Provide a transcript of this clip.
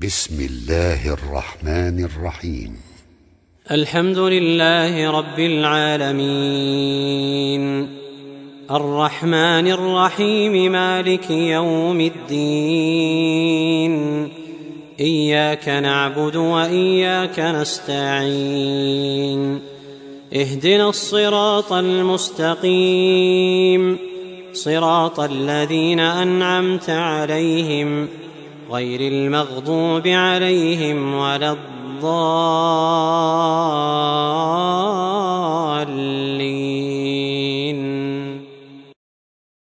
بسم الله الرحمن الرحيم. الحمد لله رب العالمين، الرحمن الرحيم، مالك يوم الدين. إياك نعبد وإياك نستعين، اهدنا الصراط المستقيم، صراط الذين أنعمت عليهم غير المغضوب عليهم ولا الضالين.